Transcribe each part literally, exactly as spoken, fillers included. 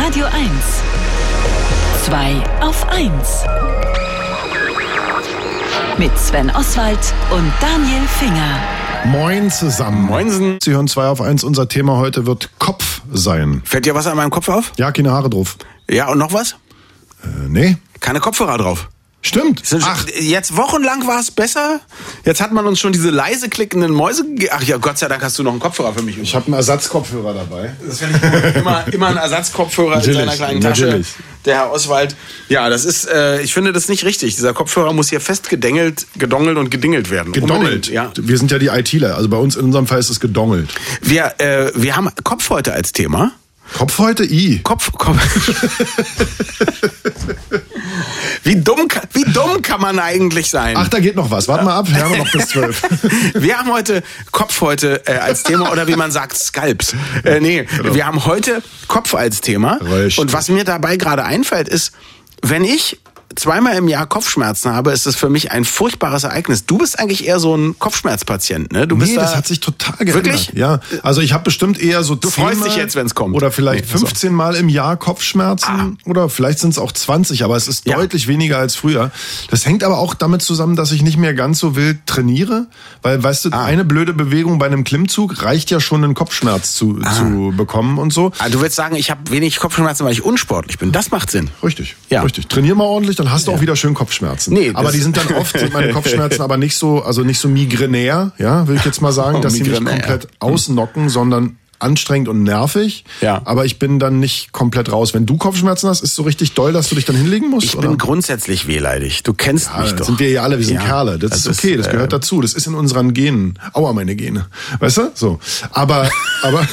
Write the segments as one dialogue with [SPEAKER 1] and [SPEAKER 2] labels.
[SPEAKER 1] Radio eins. zwei auf eins. Mit Sven Oswald und Daniel Finger.
[SPEAKER 2] Moin zusammen.
[SPEAKER 3] Moinsen.
[SPEAKER 2] Sie hören zwei auf eins. Unser Thema heute wird Kopf sein.
[SPEAKER 3] Fällt dir was an meinem Kopf auf?
[SPEAKER 2] Ja, keine Haare drauf.
[SPEAKER 3] Ja, und noch was?
[SPEAKER 2] Äh, nee.
[SPEAKER 3] Keine Kopfhörer drauf.
[SPEAKER 2] Stimmt.
[SPEAKER 3] Ach, jetzt wochenlang war es besser. Jetzt hat man uns schon diese leise klickenden Mäuse gegeben. Ach ja, Gott sei Dank hast du noch einen Kopfhörer für mich.
[SPEAKER 2] Ich habe einen Ersatzkopfhörer dabei.
[SPEAKER 3] Das finde ich immer, immer ein Ersatzkopfhörer in seiner kleinen Tasche.
[SPEAKER 2] Natürlich.
[SPEAKER 3] Der Herr Oswald. Ja, das ist, äh, ich finde das nicht richtig. Dieser Kopfhörer muss hier fest gedengelt, gedongelt und gedingelt werden.
[SPEAKER 2] Gedongelt?
[SPEAKER 3] Ja.
[SPEAKER 2] Wir sind ja die ITler. Also bei uns in unserem Fall ist es gedongelt.
[SPEAKER 3] Wir, äh, wir haben Kopf heute als Thema.
[SPEAKER 2] Kopf heute? I.
[SPEAKER 3] Kopf, Kopf. Wie dumm, wie dumm kann man eigentlich sein?
[SPEAKER 2] Ach, da geht noch was. Warte mal ab, wir haben noch bis zwölf.
[SPEAKER 3] Wir haben heute Kopf heute äh, als Thema oder wie man sagt, Skalps. Äh, nee, genau. Wir haben heute Kopf als Thema.
[SPEAKER 2] Richtig.
[SPEAKER 3] Und was mir dabei gerade einfällt ist, wenn ich zweimal im Jahr Kopfschmerzen habe, ist das für mich ein furchtbares Ereignis. Du bist eigentlich eher so ein Kopfschmerzpatient, ne? Du bist
[SPEAKER 2] nee,
[SPEAKER 3] da
[SPEAKER 2] das hat sich total geändert.
[SPEAKER 3] Wirklich?
[SPEAKER 2] Ja, also ich habe bestimmt eher so
[SPEAKER 3] Du freust
[SPEAKER 2] Mal
[SPEAKER 3] dich jetzt, wenn es kommt.
[SPEAKER 2] Oder vielleicht
[SPEAKER 3] nee,
[SPEAKER 2] fünfzehn Mal im Jahr Kopfschmerzen. Ah. Oder vielleicht sind es auch zwanzig, aber es ist ja. deutlich weniger als früher. Das hängt aber auch damit zusammen, dass ich nicht mehr ganz so wild trainiere. Weil, weißt du, ah. eine blöde Bewegung bei einem Klimmzug reicht ja schon, einen Kopfschmerz zu, ah. zu bekommen und so.
[SPEAKER 3] Ah, du willst sagen, ich habe wenig Kopfschmerzen, weil ich unsportlich bin. Das macht Sinn.
[SPEAKER 2] Richtig,
[SPEAKER 3] ja.
[SPEAKER 2] richtig. Trainier mal ordentlich, dann hast du
[SPEAKER 3] ja.
[SPEAKER 2] auch wieder schön Kopfschmerzen.
[SPEAKER 3] Nee,
[SPEAKER 2] aber die sind dann oft, sind meine Kopfschmerzen aber nicht so, also nicht so migränär, ja, will ich jetzt mal sagen,
[SPEAKER 3] oh,
[SPEAKER 2] dass sie mich komplett ausnocken, sondern anstrengend und nervig.
[SPEAKER 3] Ja.
[SPEAKER 2] Aber ich bin dann nicht komplett raus. Wenn du Kopfschmerzen hast, ist es so richtig doll, dass du dich dann hinlegen musst?
[SPEAKER 3] Ich
[SPEAKER 2] oder?
[SPEAKER 3] bin grundsätzlich wehleidig. Du kennst
[SPEAKER 2] ja,
[SPEAKER 3] mich doch.
[SPEAKER 2] Sind wir ja alle, wir sind
[SPEAKER 3] ja.
[SPEAKER 2] Kerle. Das, das ist okay, das gehört äh, dazu. Das ist in unseren Genen. Aua, meine Gene. Weißt du? So. Aber, aber.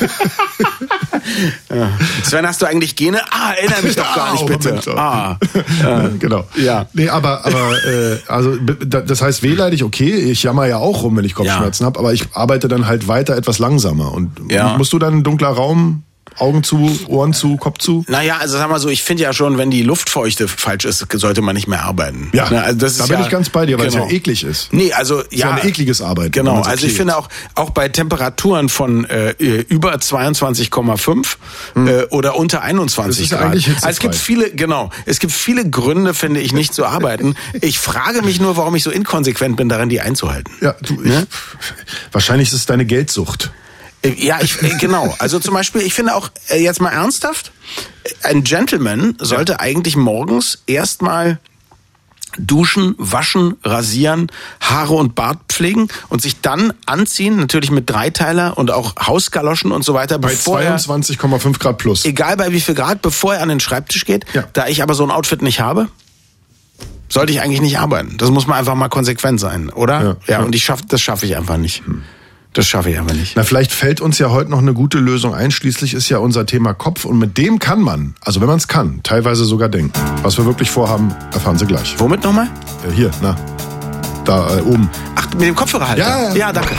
[SPEAKER 3] ja. Sven, hast du eigentlich Gene? Ah, erinnere mich doch gar nicht, bitte.
[SPEAKER 2] Moment,
[SPEAKER 3] ah.
[SPEAKER 2] äh, genau.
[SPEAKER 3] Ja.
[SPEAKER 2] Nee, aber, aber, äh, also, das heißt wehleidig, okay. Ich jammer ja auch rum, wenn ich Kopfschmerzen ja. habe, aber ich arbeite dann halt weiter etwas langsamer. Und ja. musst du dann dunkler Raum, Augen zu, Ohren zu, Kopf zu?
[SPEAKER 3] Naja, also sag mal so, ich finde ja schon, wenn die Luftfeuchte falsch ist, sollte man nicht mehr arbeiten.
[SPEAKER 2] Ja,
[SPEAKER 3] Na, also das
[SPEAKER 2] da
[SPEAKER 3] ist
[SPEAKER 2] bin
[SPEAKER 3] ja,
[SPEAKER 2] ich ganz bei dir, weil
[SPEAKER 3] genau.
[SPEAKER 2] es ja eklig ist.
[SPEAKER 3] Nee, also
[SPEAKER 2] das ist
[SPEAKER 3] ja.
[SPEAKER 2] ja ein ekliges Arbeiten.
[SPEAKER 3] Genau, also
[SPEAKER 2] okay
[SPEAKER 3] ich finde auch, auch bei Temperaturen von äh, über zweiundzwanzig Komma fünf hm. äh, oder unter einundzwanzig
[SPEAKER 2] das ist ja
[SPEAKER 3] Grad.
[SPEAKER 2] Also
[SPEAKER 3] es gibt viele, genau, es gibt viele Gründe, finde ich, nicht zu arbeiten. Ich frage mich nur, warum ich so inkonsequent bin, darin die einzuhalten.
[SPEAKER 2] Ja, du, ne? ich, wahrscheinlich ist es deine Geldsucht.
[SPEAKER 3] Ja, ich, genau. Also zum Beispiel, ich finde auch, jetzt mal ernsthaft, ein Gentleman sollte ja. eigentlich morgens erstmal duschen, waschen, rasieren, Haare und Bart pflegen und sich dann anziehen, natürlich mit Dreiteiler und auch Hausgaloschen und so weiter.
[SPEAKER 2] Bei zweiundzwanzig Komma fünf Grad plus.
[SPEAKER 3] Egal bei wie viel Grad, bevor er an den Schreibtisch geht.
[SPEAKER 2] Ja.
[SPEAKER 3] Da ich aber so ein Outfit nicht habe, sollte ich eigentlich nicht arbeiten. Das muss man einfach mal konsequent sein, oder? Ja, ja, ja. Und ich schaff, das schaffe ich einfach nicht. Hm. Das schaffe ich aber nicht.
[SPEAKER 2] Na, vielleicht fällt uns ja heute noch eine gute Lösung ein. Schließlich ist ja unser Thema Kopf und mit dem kann man, also wenn man es kann, teilweise sogar denken. Was wir wirklich vorhaben, erfahren Sie gleich.
[SPEAKER 3] Womit nochmal?
[SPEAKER 2] Äh, hier, na, da äh, oben.
[SPEAKER 3] Ach, mit dem Kopfhörerhalter?
[SPEAKER 2] Ja, ja.
[SPEAKER 3] Ja, danke.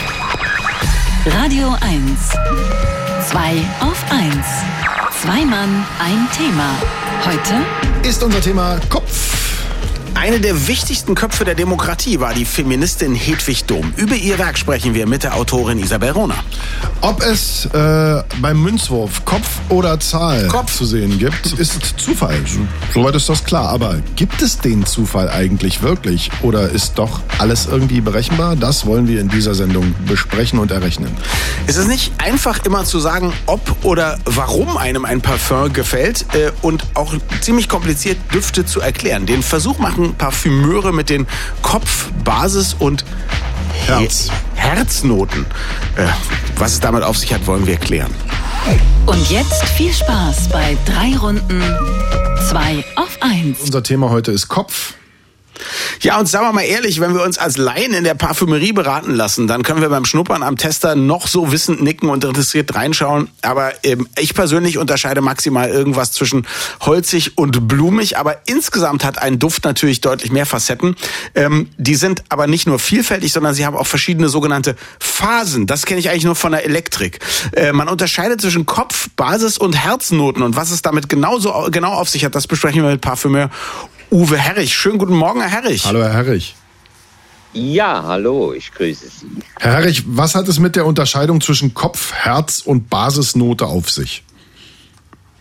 [SPEAKER 1] Radio eins. zwei auf eins. Zwei Mann, ein Thema. Heute
[SPEAKER 2] ist unser Thema Kopf.
[SPEAKER 3] Eine der wichtigsten Köpfe der Demokratie war die Feministin Hedwig Dohm. Über ihr Werk sprechen wir mit der Autorin Isabel Rohner.
[SPEAKER 2] Ob es äh, beim Münzwurf Kopf oder Zahl
[SPEAKER 3] Kopf.
[SPEAKER 2] zu sehen gibt, ist Zufall. Soweit ist das klar. Aber gibt es den Zufall eigentlich wirklich? Oder ist doch alles irgendwie berechenbar? Das wollen wir in dieser Sendung besprechen und errechnen.
[SPEAKER 3] Es ist nicht einfach immer zu sagen, ob oder warum einem ein Parfum gefällt äh, und auch ziemlich kompliziert Düfte zu erklären. Den Versuch machen Parfümeure mit den Kopf-, Basis- und
[SPEAKER 2] Herz.
[SPEAKER 3] Herznoten. Äh, was es damit auf sich hat, wollen wir erklären.
[SPEAKER 1] Und jetzt viel Spaß bei drei Runden zwei auf eins.
[SPEAKER 2] Unser Thema heute ist Kopf.
[SPEAKER 3] Ja, und sagen wir mal ehrlich, wenn wir uns als Laien in der Parfümerie beraten lassen, dann können wir beim Schnuppern am Tester noch so wissend nicken und interessiert reinschauen. Aber ähm, ich persönlich unterscheide maximal irgendwas zwischen holzig und blumig. Aber insgesamt hat ein Duft natürlich deutlich mehr Facetten. Ähm, die sind aber nicht nur vielfältig, sondern sie haben auch verschiedene sogenannte Phasen. Das kenne ich eigentlich nur von der Elektrik. Äh, man unterscheidet zwischen Kopf-, Basis- und Herznoten. Und was es damit genauso genau auf sich hat, das besprechen wir mit Parfümeur Uwe Herrich. Schönen guten Morgen, Herr Herrich.
[SPEAKER 2] Hallo, Herr Herrich.
[SPEAKER 4] Ja, hallo, ich grüße Sie.
[SPEAKER 2] Herr Herrich, was hat es mit der Unterscheidung zwischen Kopf-, Herz- und Basisnote auf sich?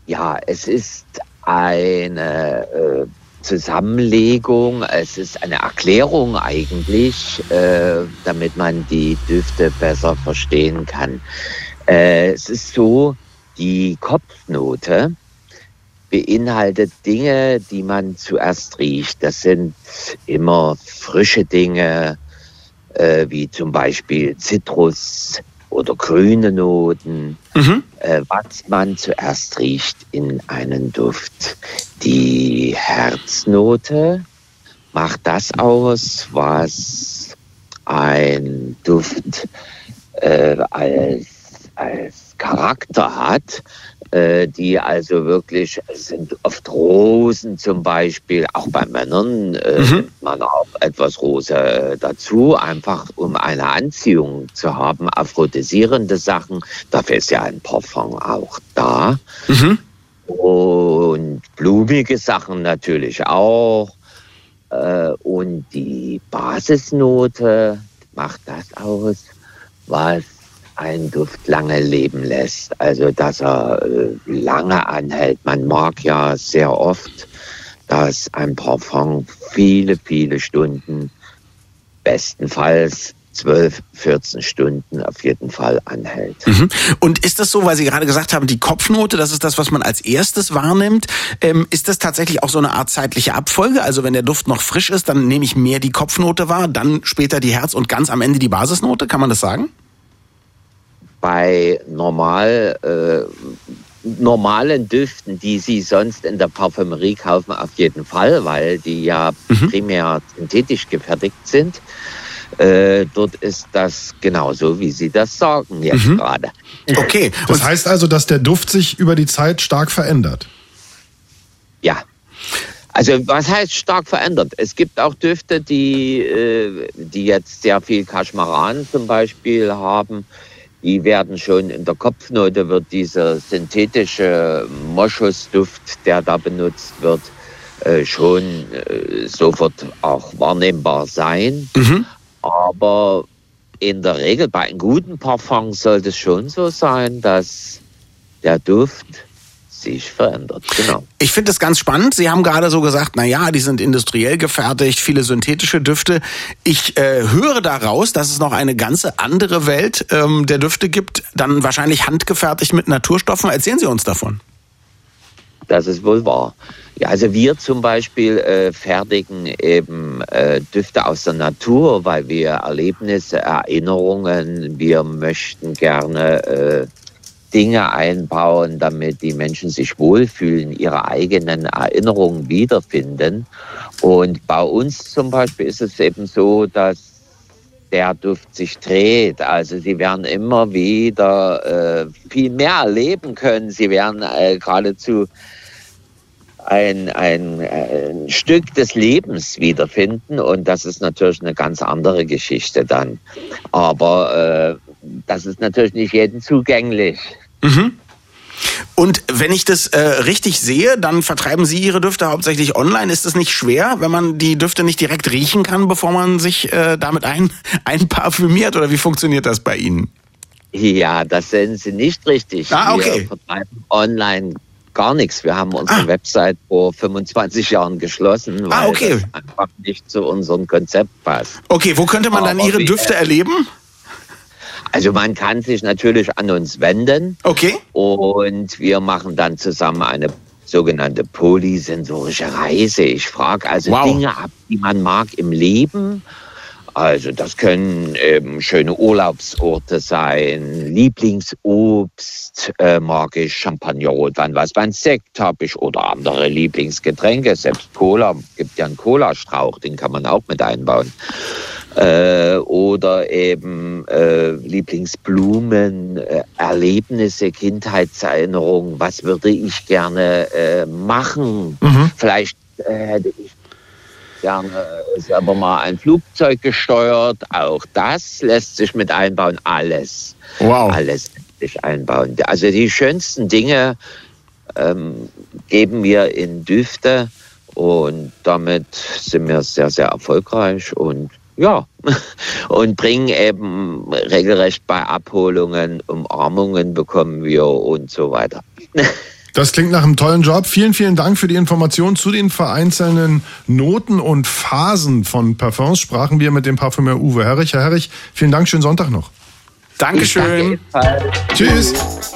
[SPEAKER 4] Ja, es ist eine äh, Zusammenlegung, es ist eine Erklärung eigentlich, äh, damit man die Düfte besser verstehen kann. Äh, es ist so, die Kopfnote beinhaltet Dinge, die man zuerst riecht. Das sind immer frische Dinge, äh, wie zum Beispiel Zitrus oder grüne Noten, mhm. äh, was man zuerst riecht in einen Duft. Die Herznote macht das aus, was ein Duft äh, als, als Charakter hat, äh, die also wirklich, es sind oft Rosen zum Beispiel, auch bei Männern äh, mhm. nimmt man auch etwas Rosa dazu, einfach um eine Anziehung zu haben, aphrodisierende Sachen, dafür ist ja ein Parfum auch da. Mhm. Und blumige Sachen natürlich auch. Äh, und die Basisnote macht das aus, was ein Duft lange leben lässt. Also, dass er äh, lange anhält. Man mag ja sehr oft, dass ein Parfum viele, viele Stunden, bestenfalls zwölf, vierzehn Stunden auf jeden Fall anhält.
[SPEAKER 3] Mhm. Und ist das so, weil Sie gerade gesagt haben, die Kopfnote, das ist das, was man als erstes wahrnimmt. Ähm, ist das tatsächlich auch so eine Art zeitliche Abfolge? Also wenn der Duft noch frisch ist, dann nehme ich mehr die Kopfnote wahr, dann später die Herz- und ganz am Ende die Basisnote? Kann man das sagen?
[SPEAKER 4] Bei normal, äh, normalen Düften, die Sie sonst in der Parfümerie kaufen, auf jeden Fall, weil die ja mhm. primär synthetisch gefertigt sind. Äh, dort ist das genauso, wie Sie das sagen jetzt mhm. gerade.
[SPEAKER 2] Okay. Das und heißt also, dass der Duft sich über die Zeit stark verändert?
[SPEAKER 4] Ja. Also was heißt stark verändert? Es gibt auch Düfte, die, äh, die jetzt sehr viel Kaschmaran zum Beispiel haben. Die werden schon in der Kopfnote, wird dieser synthetische Moschusduft, der da benutzt wird, äh, schon äh, sofort auch wahrnehmbar sein. Mhm. Aber in der Regel bei einem guten Parfum sollte es schon so sein, dass der Duft sich verändert. Genau.
[SPEAKER 3] Ich finde das ganz spannend. Sie haben gerade so gesagt, na ja, die sind industriell gefertigt, viele synthetische Düfte. Ich äh, höre daraus, dass es noch eine ganze andere Welt ähm, der Düfte gibt, dann wahrscheinlich handgefertigt mit Naturstoffen. Erzählen Sie uns davon.
[SPEAKER 4] Das ist wohl wahr. Ja, also wir zum Beispiel äh, fertigen eben äh, Düfte aus der Natur, weil wir Erlebnisse, Erinnerungen, wir möchten gerne äh, Dinge einbauen, damit die Menschen sich wohlfühlen, ihre eigenen Erinnerungen wiederfinden. Und bei uns zum Beispiel ist es eben so, dass der Duft sich dreht. Also sie werden immer wieder äh, viel mehr erleben können. Sie werden äh, geradezu ein, ein, ein Stück des Lebens wiederfinden. Und das ist natürlich eine ganz andere Geschichte dann. Aber äh, das ist natürlich nicht jedem zugänglich.
[SPEAKER 3] Mhm. Und wenn ich das äh, richtig sehe, dann vertreiben Sie Ihre Düfte hauptsächlich online. Ist es nicht schwer, wenn man die Düfte nicht direkt riechen kann, bevor man sich äh, damit ein, einparfümiert? Oder wie funktioniert das bei Ihnen?
[SPEAKER 4] Ja, das sehen Sie nicht richtig.
[SPEAKER 3] Ah, okay.
[SPEAKER 4] Wir vertreiben online gar nichts. Wir haben unsere ah. Website vor fünfundzwanzig Jahren geschlossen, weil
[SPEAKER 3] ah, okay.
[SPEAKER 4] das einfach nicht zu unserem Konzept passt.
[SPEAKER 3] Okay, wo könnte man dann Aber Ihre wir, Düfte erleben?
[SPEAKER 4] Also man kann sich natürlich an uns wenden.
[SPEAKER 3] Okay.
[SPEAKER 4] Und wir machen dann zusammen eine sogenannte polysensorische Reise. Ich frage also wow. Dinge ab, die man mag im Leben. Also das können eben schöne Urlaubsorte sein, Lieblingsobst, äh, mag ich Champagner, Rotwein, Weißwein, Sekt habe ich oder andere Lieblingsgetränke. Selbst Cola, gibt ja einen Cola-Strauch, den kann man auch mit einbauen. Äh, oder eben äh, Lieblingsblumen, äh, Erlebnisse, Kindheitserinnerungen, was würde ich gerne äh, machen? Mhm. Vielleicht äh, hätte ich gerne selber mal ein Flugzeug gesteuert, auch das lässt sich mit einbauen, alles.
[SPEAKER 3] Wow.
[SPEAKER 4] Alles lässt sich einbauen. Also die schönsten Dinge ähm, geben wir in Düfte und damit sind wir sehr, sehr erfolgreich und ja, und bringen eben regelrecht bei Abholungen, Umarmungen bekommen wir und so weiter.
[SPEAKER 2] Das klingt nach einem tollen Job. Vielen, vielen Dank für die Information zu den vereinzelten Noten und Phasen von Parfums. Sprachen wir mit dem Parfümeur Uwe Herrich. Herr Herrich, vielen Dank, schönen Sonntag noch.
[SPEAKER 3] Dankeschön.
[SPEAKER 4] Danke.
[SPEAKER 2] Tschüss.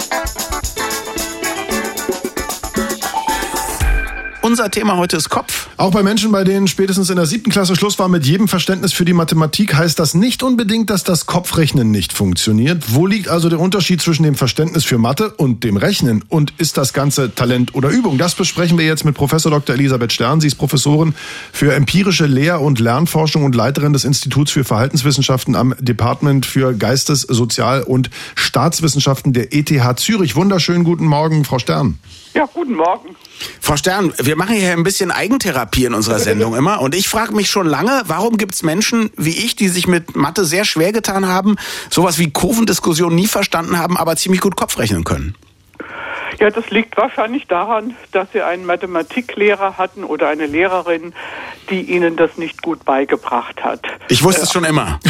[SPEAKER 3] Unser Thema heute ist Kopf.
[SPEAKER 2] Auch bei Menschen, bei denen spätestens in der siebten Klasse Schluss war mit jedem Verständnis für die Mathematik, heißt das nicht unbedingt, dass das Kopfrechnen nicht funktioniert. Wo liegt also der Unterschied zwischen dem Verständnis für Mathe und dem Rechnen? Und ist das Ganze Talent oder Übung? Das besprechen wir jetzt mit Professor Doktor Elisabeth Stern. Sie ist Professorin für empirische Lehr- und Lernforschung und Leiterin des Instituts für Verhaltenswissenschaften am Department für Geistes-, Sozial- und Staatswissenschaften der E T H Zürich. Wunderschönen guten Morgen, Frau Stern.
[SPEAKER 5] Ja, guten Morgen.
[SPEAKER 3] Frau Stern, wir machen hier ein bisschen Eigentherapie in unserer Sendung immer. Und ich frage mich schon lange, warum gibt es Menschen wie ich, die sich mit Mathe sehr schwer getan haben, sowas wie Kurvendiskussion nie verstanden haben, aber ziemlich gut Kopf rechnen können?
[SPEAKER 5] Ja, das liegt wahrscheinlich daran, dass Sie einen Mathematiklehrer hatten oder eine Lehrerin, die Ihnen das nicht gut beigebracht hat.
[SPEAKER 3] Ich wusste äh, es schon immer.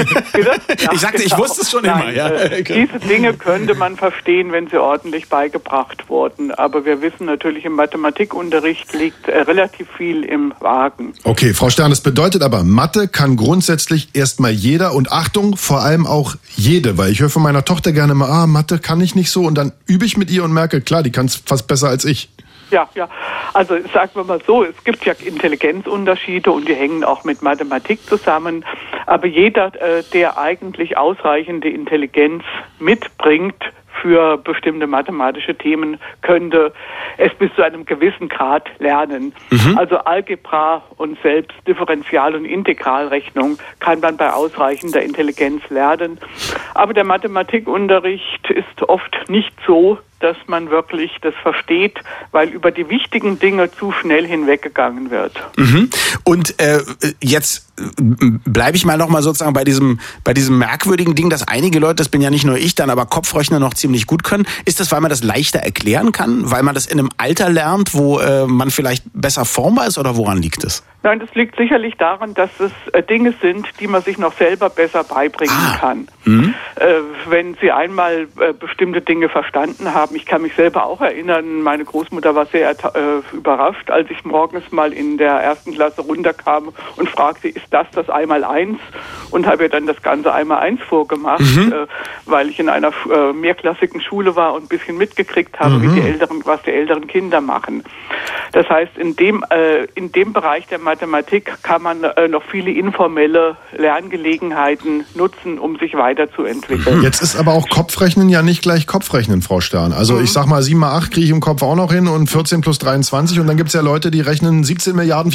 [SPEAKER 5] Ja,
[SPEAKER 3] ich sagte,
[SPEAKER 5] genau.
[SPEAKER 3] ich wusste es schon
[SPEAKER 5] Nein,
[SPEAKER 3] immer. Ja.
[SPEAKER 5] Äh, diese Dinge könnte man verstehen, wenn sie ordentlich beigebracht wurden. Aber wir wissen natürlich, im Mathematikunterricht liegt äh, relativ viel im Wagen.
[SPEAKER 2] Okay, Frau Stern, das bedeutet aber, Mathe kann grundsätzlich erstmal jeder und Achtung, vor allem auch jede, weil ich höre von meiner Tochter gerne mal, ah, Mathe kann ich nicht so und dann übe ich mit ihr und merke, klar, die kann es fast besser als ich.
[SPEAKER 5] Ja, ja. Also sagen wir mal so, es gibt ja Intelligenzunterschiede und die hängen auch mit Mathematik zusammen. Aber jeder, äh, der eigentlich ausreichende Intelligenz mitbringt für bestimmte mathematische Themen, könnte es bis zu einem gewissen Grad lernen. Mhm. Also Algebra und selbst Differential- und Integralrechnung kann man bei ausreichender Intelligenz lernen. Aber der Mathematikunterricht ist oft nicht so, dass man wirklich das versteht, weil über die wichtigen Dinge zu schnell hinweggegangen wird.
[SPEAKER 3] Mhm. Und äh, jetzt bleibe ich mal noch mal sozusagen bei diesem bei diesem merkwürdigen Ding, dass einige Leute, das bin ja nicht nur ich, dann aber Kopfrechner noch ziemlich gut können. Ist das, weil man das leichter erklären kann? Weil man das in einem Alter lernt, wo äh, man vielleicht besser formbar ist, oder woran liegt es?
[SPEAKER 5] Nein, das liegt sicherlich daran, dass es äh, Dinge sind, die man sich noch selber besser beibringen ah. kann. Mhm. Äh, wenn Sie einmal äh, bestimmte Dinge verstanden haben, ich kann mich selber auch erinnern, meine Großmutter war sehr äh, überrascht, als ich morgens mal in der ersten Klasse runterkam und fragte, ist das das Einmaleins? Und habe ihr dann das ganze Einmaleins vorgemacht, mhm. äh, weil ich in einer äh, mehrklassigen Schule war und ein bisschen mitgekriegt habe, mhm. wie die älteren, was die älteren Kinder machen. Das heißt, in dem, äh, in dem Bereich der Mathematik kann man äh, noch viele informelle Lerngelegenheiten nutzen, um sich weiterzuentwickeln.
[SPEAKER 2] Jetzt ist aber auch Kopfrechnen ja nicht gleich Kopfrechnen, Frau Stern. Also mhm. ich sag mal, sieben mal acht kriege ich im Kopf auch noch hin und vierzehn plus dreiundzwanzig und dann gibt es ja Leute, die rechnen siebzehn Milliarden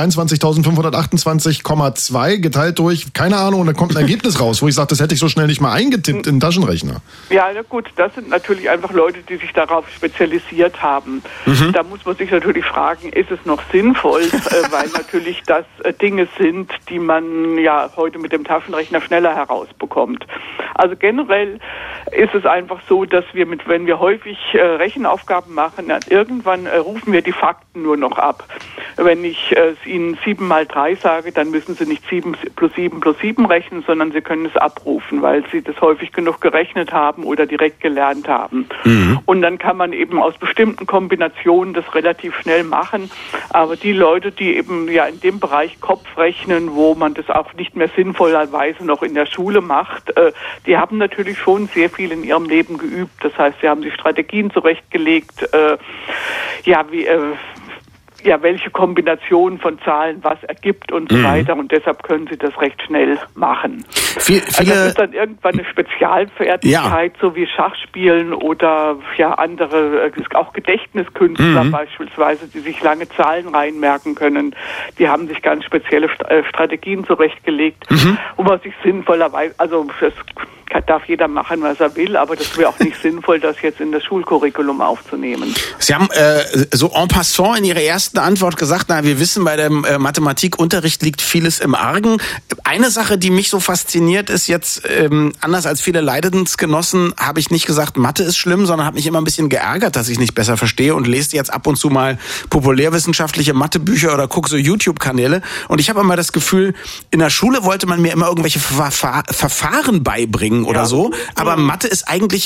[SPEAKER 2] vierhundertdreiundzwanzigtausendfünfhundertachtundzwanzig Komma zwei geteilt durch, keine Ahnung, und dann kommt ein Ergebnis raus, wo ich sage, das hätte ich so schnell nicht mal eingetippt in den Taschenrechner.
[SPEAKER 5] Ja, na gut, das sind natürlich einfach Leute, die sich darauf spezialisiert haben. Mhm. Da muss man sich natürlich fragen, ist es noch sinnvoll, äh, weil natürlich das äh, Dinge sind, die man ja heute mit dem Taschenrechner schneller herausbekommt. Also generell ist es einfach so, dass wir mit, wenn wir häufig äh, Rechenaufgaben machen, dann irgendwann äh, rufen wir die Fakten nur noch ab. Wenn ich äh, Ihnen sieben mal drei sage, dann müssen Sie nicht sieben plus sieben plus sieben rechnen, sondern Sie können es abrufen, weil Sie das häufig genug gerechnet haben oder direkt gelernt haben. Mhm. Und dann kann man eben aus bestimmten Kombinationen das relativ schnell machen. Aber die Leute, die eben ja in dem Bereich Kopf rechnen, wo man das auch nicht mehr sinnvollerweise noch in der Schule macht, äh, die haben natürlich schon sehr viel in ihrem Leben geübt. Das heißt, sie haben sich Strategien zurechtgelegt, äh, ja, wie äh, ja, welche Kombination von Zahlen was ergibt und so mhm. weiter. Und deshalb können sie das recht schnell machen.
[SPEAKER 3] Viel, viele,
[SPEAKER 5] also das ist dann irgendwann eine Spezialfertigkeit, ja. so wie Schachspielen oder ja andere, auch Gedächtniskünstler mhm. beispielsweise, die sich lange Zahlen reinmerken können. Die haben sich ganz spezielle Strategien zurechtgelegt, mhm. wo man sich sinnvollerweise, also das darf jeder machen, was er will, aber das wäre auch nicht sinnvoll, das jetzt in das Schulcurriculum aufzunehmen.
[SPEAKER 3] Sie haben äh, so en passant in Ihrer ersten Antwort gesagt, na, wir wissen, bei dem äh, Mathematikunterricht liegt vieles im Argen. Eine Sache, die mich so fasziniert, ist jetzt, ähm, anders als viele Leidensgenossen, habe ich nicht gesagt, Mathe ist schlimm, sondern habe mich immer ein bisschen geärgert, dass ich nicht besser verstehe und lese jetzt ab und zu mal populärwissenschaftliche Mathebücher oder gucke so YouTube-Kanäle. Und ich habe immer das Gefühl, in der Schule wollte man mir immer irgendwelche Verfa- Verfahren beibringen oder ja. so, aber Mathe ist eigentlich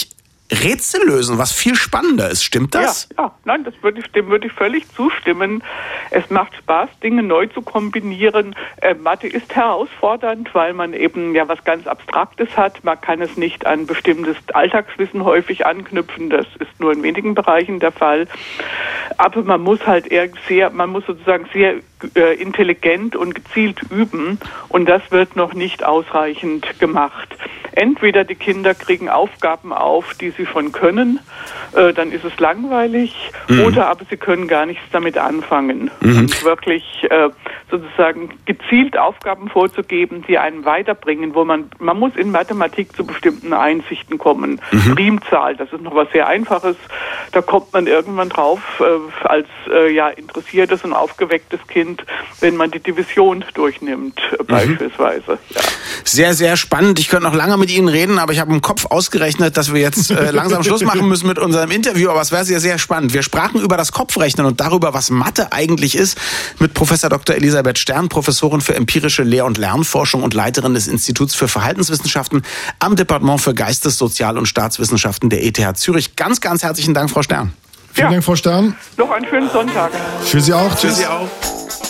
[SPEAKER 3] Rätsel lösen, was viel spannender ist. Stimmt das?
[SPEAKER 5] Ja, ja. Nein, das würde ich, dem würde ich völlig zustimmen. Es macht Spaß, Dinge neu zu kombinieren. Äh, Mathe ist herausfordernd, weil man eben ja was ganz Abstraktes hat. Man kann es nicht an bestimmtes Alltagswissen häufig anknüpfen. Das ist nur in wenigen Bereichen der Fall. Aber man muss halt eher sehr, man muss sozusagen sehr äh, intelligent und gezielt üben. Und das wird noch nicht ausreichend gemacht. Entweder die Kinder kriegen Aufgaben auf, die sie schon können, äh, dann ist es langweilig, mhm. oder aber sie können gar nichts damit anfangen. Mhm. Und wirklich äh, sozusagen gezielt Aufgaben vorzugeben, die einen weiterbringen, wo man, man muss in Mathematik zu bestimmten Einsichten kommen. Mhm. Primzahl, das ist noch was sehr Einfaches, da kommt man irgendwann drauf äh, als äh, ja interessiertes und aufgewecktes Kind, wenn man die Division durchnimmt, äh, mhm. beispielsweise. Ja.
[SPEAKER 3] Sehr, sehr spannend. Ich könnte noch lange mit Ihnen reden, aber ich habe im Kopf ausgerechnet, dass wir jetzt äh, langsam Schluss machen müssen mit unserem Interview, aber es wäre sehr, sehr spannend. Wir sprachen über das Kopfrechnen und darüber, was Mathe eigentlich ist, mit Professor Doktor Elisabeth Stern, Professorin für empirische Lehr- und Lernforschung und Leiterin des Instituts für Verhaltenswissenschaften am Departement für Geistes-, Sozial- und Staatswissenschaften der E T H Zürich. Ganz, ganz herzlichen Dank, Frau Stern.
[SPEAKER 2] Vielen ja. Dank, Frau Stern.
[SPEAKER 5] Noch einen schönen Sonntag.
[SPEAKER 2] Für Sie auch.
[SPEAKER 3] Tschüss. Für Sie auch.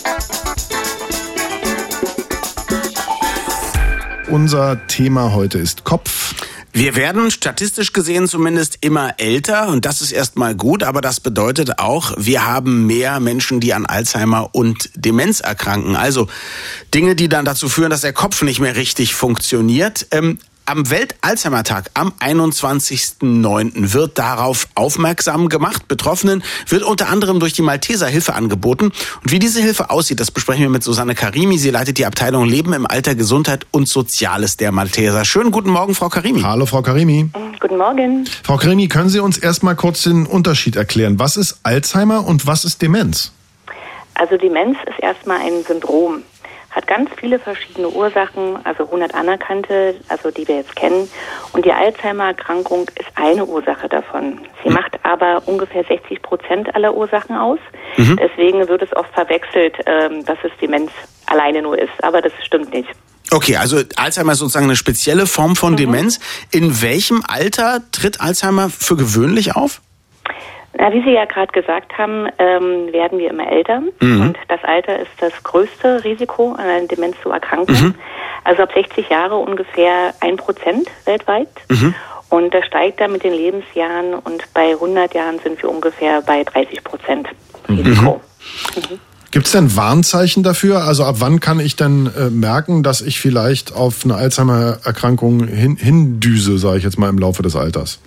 [SPEAKER 2] Unser Thema heute ist Kopf.
[SPEAKER 3] Wir werden statistisch gesehen zumindest immer älter und das ist erstmal gut, aber das bedeutet auch, wir haben mehr Menschen, die an Alzheimer und Demenz erkranken. Also Dinge, die dann dazu führen, dass der Kopf nicht mehr richtig funktioniert. Ähm, Am Welt-Alzheimer-Tag am einundzwanzigsten neunten wird darauf aufmerksam gemacht. Betroffenen wird unter anderem durch die Malteser Hilfe angeboten. Und wie diese Hilfe aussieht, das besprechen wir mit Susanne Karimi. Sie leitet die Abteilung Leben im Alter, Gesundheit und Soziales der Malteser. Schönen guten Morgen, Frau Karimi.
[SPEAKER 2] Hallo, Frau Karimi.
[SPEAKER 6] Guten Morgen.
[SPEAKER 2] Frau Karimi, können Sie uns erstmal kurz den Unterschied erklären? Was ist Alzheimer und was ist Demenz?
[SPEAKER 6] Also Demenz ist erstmal ein Syndrom. Hat ganz viele verschiedene Ursachen, also hundert anerkannte, also die wir jetzt kennen. Und die Alzheimer-Erkrankung ist eine Ursache davon. Sie mhm. macht aber ungefähr sechzig Prozent aller Ursachen aus. Mhm. Deswegen wird es oft verwechselt, ähm, dass es Demenz alleine nur ist. Aber das stimmt nicht.
[SPEAKER 3] Okay, also Alzheimer ist sozusagen eine spezielle Form von mhm. Demenz. In welchem Alter tritt Alzheimer für gewöhnlich auf?
[SPEAKER 6] Na, wie Sie ja gerade gesagt haben, ähm, werden wir immer älter. Mhm. Und das Alter ist das größte Risiko, an einer Demenz zu erkranken. Mhm. Also ab sechzig Jahre ungefähr ein Prozent weltweit. Mhm. Und das steigt dann mit den Lebensjahren. Und bei hundert Jahren sind wir ungefähr bei dreißig Prozent Risiko. Mhm. Mhm.
[SPEAKER 2] Gibt es denn Warnzeichen dafür? Also ab wann kann ich denn äh, merken, dass ich vielleicht auf eine Alzheimer-Erkrankung hin, hindüse, sage ich jetzt mal, im Laufe des Alters?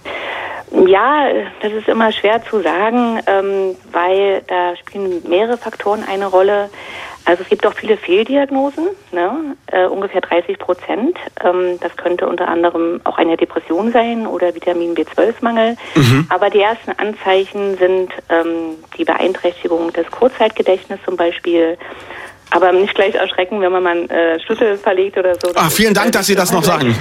[SPEAKER 6] Ja, das ist immer schwer zu sagen, ähm, weil da spielen mehrere Faktoren eine Rolle. Also es gibt auch viele Fehldiagnosen, ne? äh, ungefähr dreißig Prozent. Ähm, das könnte unter anderem auch eine Depression sein oder Vitamin B zwölf Mangel. Mhm. Aber die ersten Anzeichen sind ähm, die Beeinträchtigung des Kurzzeitgedächtnisses zum Beispiel. Aber nicht gleich erschrecken, wenn man mal einen äh, Schlüssel verlegt oder so.
[SPEAKER 3] Ach, vielen Dank, dass Sie das noch sagen.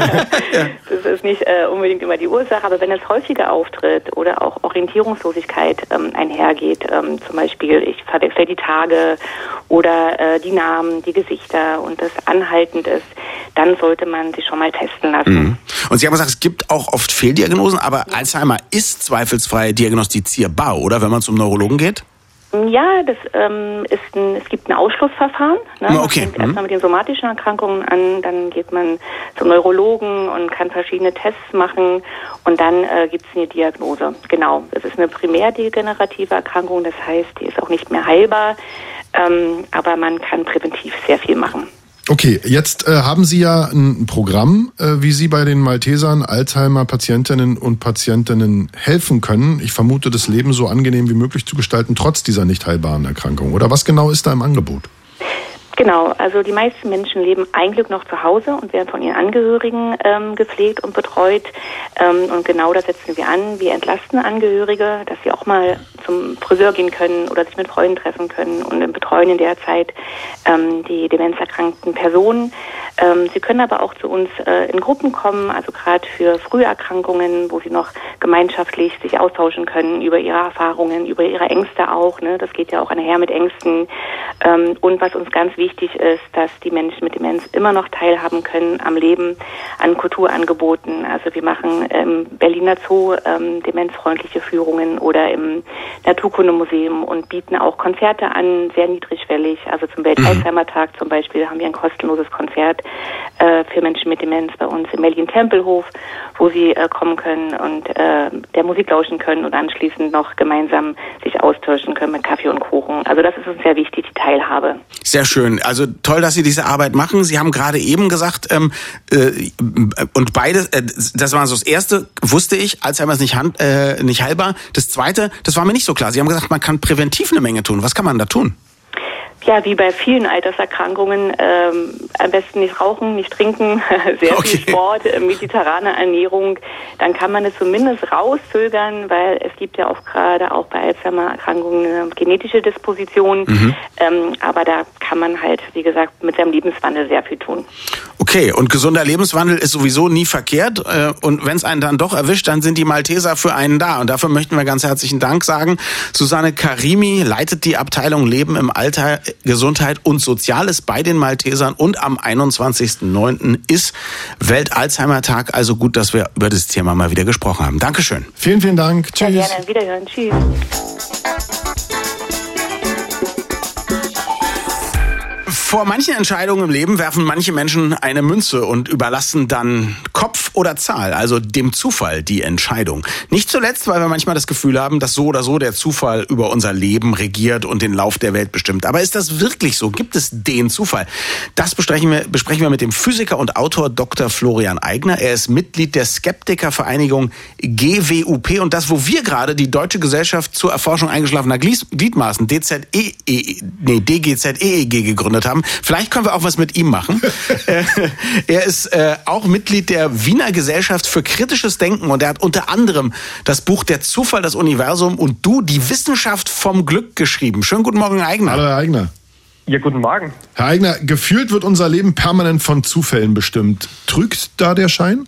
[SPEAKER 6] Das ist nicht äh, unbedingt immer die Ursache, aber wenn es häufiger auftritt oder auch Orientierungslosigkeit ähm, einhergeht, ähm, zum Beispiel ich verwechsel die Tage oder äh, die Namen, die Gesichter und das anhaltend ist, dann sollte man sich schon mal testen lassen.
[SPEAKER 3] Mhm. Und Sie haben gesagt, es gibt auch oft Fehldiagnosen, aber ja. Alzheimer ist zweifelsfrei diagnostizierbar, oder, wenn man zum Neurologen geht?
[SPEAKER 6] Ja, das ähm, ist ein, es gibt ein Ausschlussverfahren. Ne?
[SPEAKER 3] Okay.
[SPEAKER 6] Man fängt erstmal mit den somatischen Erkrankungen an, dann geht man zum Neurologen und kann verschiedene Tests machen und dann äh, gibt es eine Diagnose. Genau, es ist eine primärdegenerative Erkrankung, das heißt, die ist auch nicht mehr heilbar, ähm, aber man kann präventiv sehr viel machen.
[SPEAKER 2] Okay, jetzt äh, haben Sie ja ein Programm, äh, wie Sie bei den Maltesern Alzheimer-Patientinnen und Patientinnen helfen können. Ich vermute, das Leben so angenehm wie möglich zu gestalten, trotz dieser nicht heilbaren Erkrankung. Oder was genau ist da im Angebot?
[SPEAKER 6] Genau, also die meisten Menschen leben eigentlich noch zu Hause und werden von ihren Angehörigen ähm, gepflegt und betreut. Ähm, und genau das setzen wir an. Wir entlasten Angehörige, dass sie auch mal zum Friseur gehen können oder sich mit Freunden treffen können und betreuen in der Zeit ähm, die demenzerkrankten Personen. Ähm, sie können aber auch zu uns äh, in Gruppen kommen, also gerade für Früherkrankungen, wo sie noch gemeinschaftlich sich austauschen können über ihre Erfahrungen, über ihre Ängste auch. Ne? Das geht ja auch einher mit Ängsten. Ähm, und was uns ganz wichtig ist, dass die Menschen mit Demenz immer noch teilhaben können am Leben, an Kulturangeboten. Also wir machen im Berliner Zoo ähm, demenzfreundliche Führungen oder im Naturkundemuseum und bieten auch Konzerte an, sehr niedrigschwellig. Also zum Welt-Alzheimer-Tag zum Beispiel haben wir ein kostenloses Konzert äh, für Menschen mit Demenz bei uns im Berlin-Tempelhof, wo sie äh, kommen können und äh, der Musik lauschen können und anschließend noch gemeinsam sich austauschen können mit Kaffee und Kuchen. Also das ist uns sehr wichtig, die Teilhabe.
[SPEAKER 3] Sehr schön. Also toll, dass Sie diese Arbeit machen. Sie haben gerade eben gesagt, ähm, äh, und beides, äh, das war so das Erste, wusste ich, Alzheimer ist nicht, hand, äh, nicht heilbar. Das Zweite, das war mir nicht so klar. Sie haben gesagt, man kann präventiv eine Menge tun. Was kann man da tun?
[SPEAKER 6] Ja, wie bei vielen Alterserkrankungen, ähm, am besten nicht rauchen, nicht trinken, sehr
[SPEAKER 3] okay.
[SPEAKER 6] viel Sport, äh, mediterrane Ernährung. Dann kann man es zumindest rauszögern, weil es gibt ja auch gerade auch bei Alzheimer-Erkrankungen eine genetische Disposition. Mhm. Ähm, aber da kann man halt, wie gesagt, mit seinem Lebenswandel sehr viel tun.
[SPEAKER 3] Okay, und gesunder Lebenswandel ist sowieso nie verkehrt. Äh, und wenn es einen dann doch erwischt, dann sind die Malteser für einen da. Und dafür möchten wir ganz herzlichen Dank sagen. Susanne Karimi leitet die Abteilung Leben im Alter, Gesundheit und Soziales bei den Maltesern und am einundzwanzigsten neunten ist Welt-Alzheimer-Tag. Also gut, dass wir über das Thema mal wieder gesprochen haben. Dankeschön.
[SPEAKER 2] Vielen, vielen Dank. Tschüss.
[SPEAKER 6] Ja, gerne. Wiederhören. Tschüss.
[SPEAKER 3] Vor manchen Entscheidungen im Leben werfen manche Menschen eine Münze und überlassen dann Kopf oder Zahl, also dem Zufall, die Entscheidung. Nicht zuletzt, weil wir manchmal das Gefühl haben, dass so oder so der Zufall über unser Leben regiert und den Lauf der Welt bestimmt. Aber ist das wirklich so? Gibt es den Zufall? Das besprechen wir, besprechen wir mit dem Physiker und Autor Doktor Florian Eigner. Er ist Mitglied der Skeptikervereinigung G W U P und das, wo wir gerade die Deutsche Gesellschaft zur Erforschung eingeschlafener Gliedmaßen, D Z E E, nee, D G Z E E G, gegründet haben. Vielleicht können wir auch was mit ihm machen. Er ist äh, auch Mitglied der Wiener Gesellschaft für kritisches Denken und er hat unter anderem das Buch Der Zufall, das Universum und du, die Wissenschaft vom Glück geschrieben. Schönen guten Morgen, Herr Eigner.
[SPEAKER 2] Hallo, Herr Eigner.
[SPEAKER 7] Ja, guten Morgen.
[SPEAKER 2] Herr Eigner, gefühlt wird unser Leben permanent von Zufällen bestimmt. Trügt da der Schein?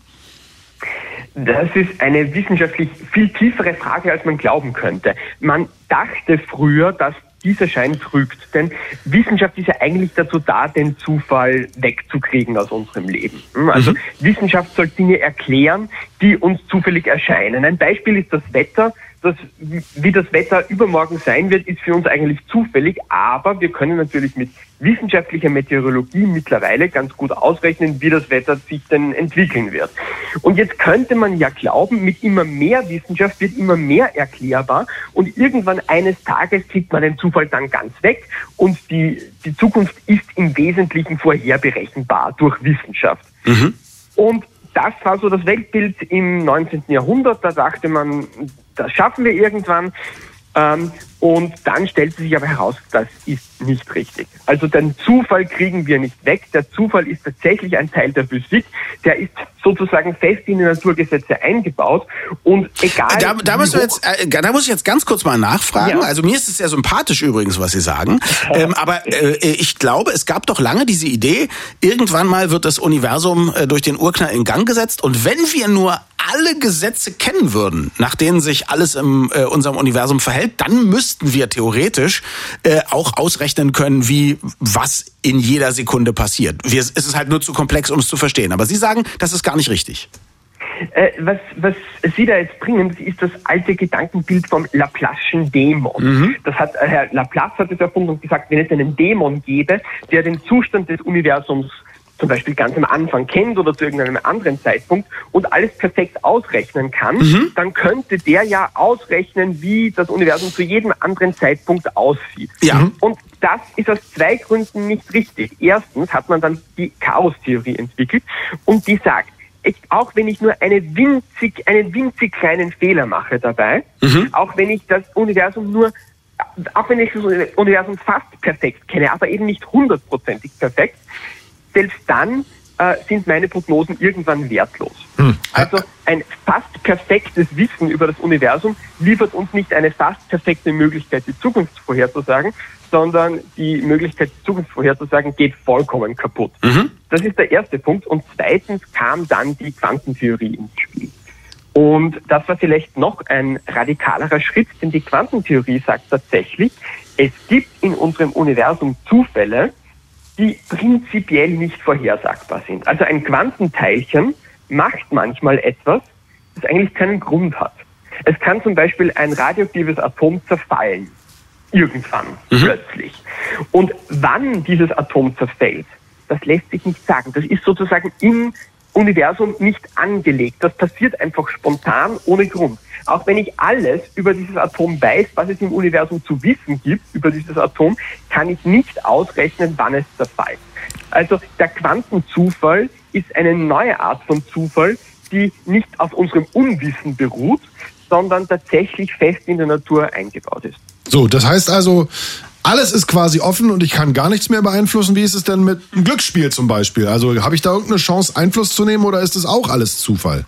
[SPEAKER 7] Das ist eine wissenschaftlich viel tiefere Frage, als man glauben könnte. Man dachte früher, dass dieser Schein trügt. Denn Wissenschaft ist ja eigentlich dazu da, den Zufall wegzukriegen aus unserem Leben. Also mhm. Wissenschaft soll Dinge erklären, die uns zufällig erscheinen. Ein Beispiel ist das Wetter. Das, wie das Wetter übermorgen sein wird, ist für uns eigentlich zufällig, aber wir können natürlich mit wissenschaftlicher Meteorologie mittlerweile ganz gut ausrechnen, wie das Wetter sich denn entwickeln wird. Und jetzt könnte man ja glauben, mit immer mehr Wissenschaft wird immer mehr erklärbar und irgendwann eines Tages kriegt man den Zufall dann ganz weg und die, die Zukunft ist im Wesentlichen vorherberechenbar durch Wissenschaft. Mhm. Und das war so das Weltbild im neunzehnten Jahrhundert, da dachte man, das schaffen wir irgendwann. Ähm, und dann stellte sich aber heraus, das ist nicht richtig. Also den Zufall kriegen wir nicht weg. Der Zufall ist tatsächlich ein Teil der Physik. Der ist sozusagen fest in die Naturgesetze eingebaut. Und egal...
[SPEAKER 3] Da, da, musst du jetzt, äh, da muss ich jetzt ganz kurz mal nachfragen. Ja. Also mir ist es sehr sympathisch übrigens, was Sie sagen. Ähm, aber äh, ich glaube, es gab doch lange diese Idee, irgendwann mal wird das Universum äh, durch den Urknall in Gang gesetzt. Und wenn wir nur alle Gesetze kennen würden, nach denen sich alles in äh, unserem Universum verhält, dann müssten wir theoretisch äh, auch ausrechnen können, wie was in jeder Sekunde passiert. Wir, es ist halt nur zu komplex, um es zu verstehen. Aber Sie sagen, das ist gar nicht richtig.
[SPEAKER 7] Äh, was, was Sie da jetzt bringen, das ist das alte Gedankenbild vom Laplace'schen Dämon. Mhm. Das hat äh, Herr Laplace hat es erfunden und gesagt, wenn es einen Dämon gäbe, der den Zustand des Universums zum Beispiel ganz am Anfang kennt oder zu irgendeinem anderen Zeitpunkt und alles perfekt ausrechnen kann, mhm. dann könnte der ja ausrechnen, wie das Universum zu jedem anderen Zeitpunkt aussieht. Ja. Und das ist aus zwei Gründen nicht richtig. Erstens hat man dann die Chaostheorie entwickelt und die sagt, echt, auch wenn ich nur eine winzig, einen winzig kleinen Fehler mache dabei, mhm. auch wenn ich das Universum nur auch wenn ich das Universum fast perfekt kenne, aber eben nicht hundertprozentig perfekt, selbst dann äh, sind meine Prognosen irgendwann wertlos. Hm. Also ein fast perfektes Wissen über das Universum liefert uns nicht eine fast perfekte Möglichkeit, die Zukunft vorherzusagen, sondern die Möglichkeit, die Zukunft vorherzusagen, geht vollkommen kaputt. Mhm. Das ist der erste Punkt. Und zweitens kam dann die Quantentheorie ins Spiel. Und das war vielleicht noch ein radikalerer Schritt, denn die Quantentheorie sagt tatsächlich, es gibt in unserem Universum Zufälle, die prinzipiell nicht vorhersagbar sind. Also ein Quantenteilchen macht manchmal etwas, das eigentlich keinen Grund hat. Es kann zum Beispiel ein radioaktives Atom zerfallen. Irgendwann, mhm. plötzlich. Und wann dieses Atom zerfällt, das lässt sich nicht sagen. Das ist sozusagen im Universum nicht angelegt. Das passiert einfach spontan, ohne Grund. Auch wenn ich alles über dieses Atom weiß, was es im Universum zu wissen gibt über dieses Atom, kann ich nicht ausrechnen, wann es zerfällt. Also der Quantenzufall ist eine neue Art von Zufall, die nicht auf unserem Unwissen beruht, sondern tatsächlich fest in der Natur eingebaut ist.
[SPEAKER 2] So, das heißt also, alles ist quasi offen und ich kann gar nichts mehr beeinflussen. Wie ist es denn mit einem Glücksspiel zum Beispiel? Also habe ich da irgendeine Chance, Einfluss zu nehmen oder ist das auch alles Zufall?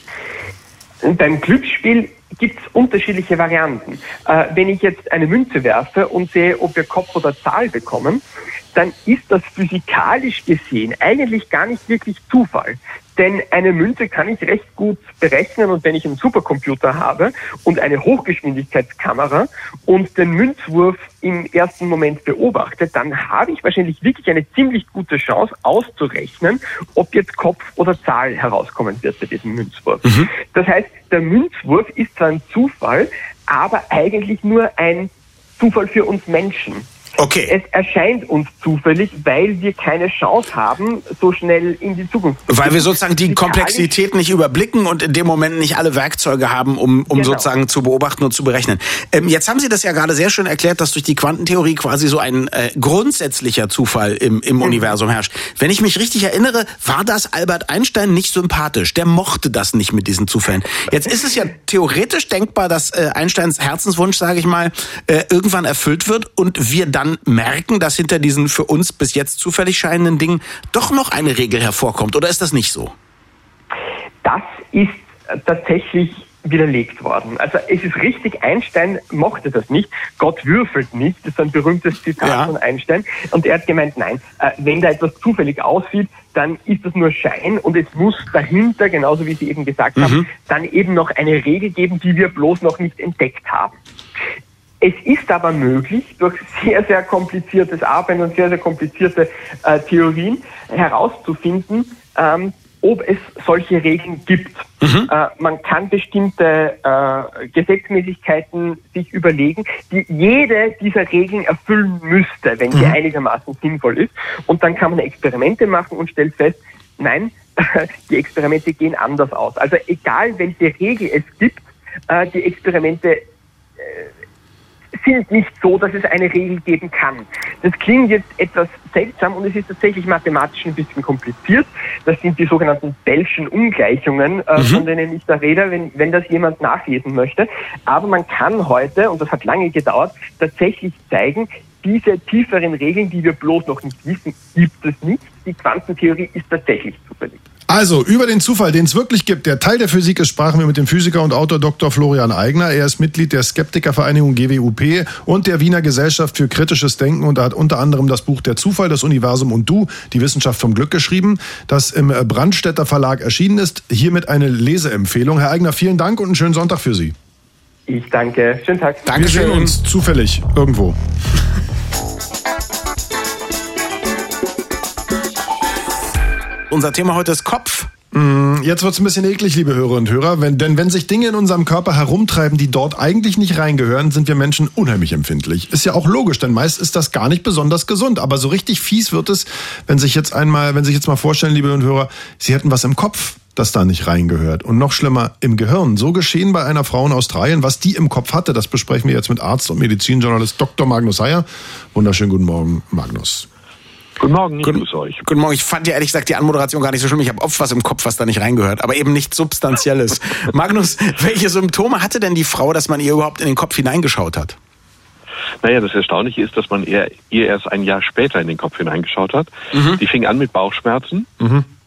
[SPEAKER 7] Beim Glücksspiel gibt es unterschiedliche Varianten. Äh, wenn ich jetzt eine Münze werfe und sehe, ob wir Kopf oder Zahl bekommen, dann ist das physikalisch gesehen eigentlich gar nicht wirklich Zufall. Denn eine Münze kann ich recht gut berechnen und wenn ich einen Supercomputer habe und eine Hochgeschwindigkeitskamera und den Münzwurf im ersten Moment beobachte, dann habe ich wahrscheinlich wirklich eine ziemlich gute Chance auszurechnen, ob jetzt Kopf oder Zahl herauskommen wird bei diesem Münzwurf. Mhm. Das heißt, der Münzwurf ist zwar ein Zufall, aber eigentlich nur ein Zufall für uns Menschen.
[SPEAKER 3] Okay.
[SPEAKER 7] Es erscheint uns zufällig, weil wir keine Chance haben, so schnell in die Zukunft zu gehen.
[SPEAKER 3] Weil wir sozusagen die Komplexität nicht überblicken und in dem Moment nicht alle Werkzeuge haben, um, um genau. sozusagen zu beobachten und zu berechnen. Ähm, jetzt haben Sie das ja gerade sehr schön erklärt, dass durch die Quantentheorie quasi so ein äh, grundsätzlicher Zufall im, im mhm. Universum herrscht. Wenn ich mich richtig erinnere, war das Albert Einstein nicht sympathisch. Der mochte das nicht mit diesen Zufällen. Jetzt ist es ja theoretisch denkbar, dass äh, Einsteins Herzenswunsch, sage ich mal, äh, irgendwann erfüllt wird und wir dann merken, dass hinter diesen für uns bis jetzt zufällig scheinenden Dingen doch noch eine Regel hervorkommt. Oder ist das nicht so?
[SPEAKER 7] Das ist tatsächlich widerlegt worden. Also es ist richtig, Einstein mochte das nicht. Gott würfelt nicht, das ist ein berühmtes Zitat ja. von Einstein. Und er hat gemeint, nein, wenn da etwas zufällig aussieht, dann ist das nur Schein und es muss dahinter, genauso wie Sie eben gesagt mhm. haben, dann eben noch eine Regel geben, die wir bloß noch nicht entdeckt haben. Es ist aber möglich, durch sehr, sehr kompliziertes Arbeiten und sehr, sehr komplizierte äh, Theorien herauszufinden, ähm, ob es solche Regeln gibt. Mhm. Äh, man kann bestimmte äh, Gesetzmäßigkeiten sich überlegen, die jede dieser Regeln erfüllen müsste, wenn sie mhm. einigermaßen sinnvoll ist. Und dann kann man Experimente machen und stellt fest, nein, die Experimente gehen anders aus. Also egal, welche Regel es gibt, äh, die Experimente äh, sind nicht so, dass es eine Regel geben kann. Das klingt jetzt etwas seltsam und es ist tatsächlich mathematisch ein bisschen kompliziert. Das sind die sogenannten Bellschen Ungleichungen, äh, mhm. von denen ich da rede, wenn, wenn das jemand nachlesen möchte. Aber man kann heute, und das hat lange gedauert, tatsächlich zeigen, diese tieferen Regeln, die wir bloß noch nicht wissen, gibt es nicht. Die Quantentheorie ist tatsächlich zufällig.
[SPEAKER 2] Also, über den Zufall, den es wirklich gibt, der Teil der Physik ist, sprachen wir mit dem Physiker und Autor Doktor Florian Eigner. Er ist Mitglied der Skeptikervereinigung G W U P und der Wiener Gesellschaft für kritisches Denken und er hat unter anderem das Buch Der Zufall, das Universum und du, die Wissenschaft vom Glück geschrieben, das im Brandstätter Verlag erschienen ist. Hiermit eine Leseempfehlung. Herr Eigner, vielen Dank und einen schönen Sonntag für Sie.
[SPEAKER 7] Ich danke. Schönen Tag.
[SPEAKER 2] Dankeschön. Wir sehen uns zufällig irgendwo.
[SPEAKER 3] Unser Thema heute ist Kopf.
[SPEAKER 2] Jetzt wird's ein bisschen eklig, liebe Hörer und Hörer, wenn, denn wenn sich Dinge in unserem Körper herumtreiben, die dort eigentlich nicht reingehören, sind wir Menschen unheimlich empfindlich. Ist ja auch logisch, denn meist ist das gar nicht besonders gesund. Aber so richtig fies wird es, wenn sich jetzt einmal, wenn sich jetzt mal vorstellen, liebe Hörer und Hörer, Sie hätten was im Kopf, das da nicht reingehört. Und noch schlimmer, im Gehirn. So geschehen bei einer Frau in Australien. Was die im Kopf hatte, das besprechen wir jetzt mit Arzt und Medizinjournalist Doktor Magnus Heyer. Wunderschönen guten Morgen, Magnus.
[SPEAKER 8] Guten Morgen, ich
[SPEAKER 3] guten,
[SPEAKER 8] grüße euch.
[SPEAKER 3] Guten Morgen, ich fand ja ehrlich gesagt die Anmoderation gar nicht so schlimm. Ich habe oft was im Kopf, was da nicht reingehört, aber eben nichts Substanzielles. Magnus, welche Symptome hatte denn die Frau, dass man ihr überhaupt in den Kopf hineingeschaut hat?
[SPEAKER 8] Naja, das Erstaunliche ist, dass man ihr, ihr erst ein Jahr später in den Kopf hineingeschaut hat. Mhm. Die fing an mit Bauchschmerzen. Mhm.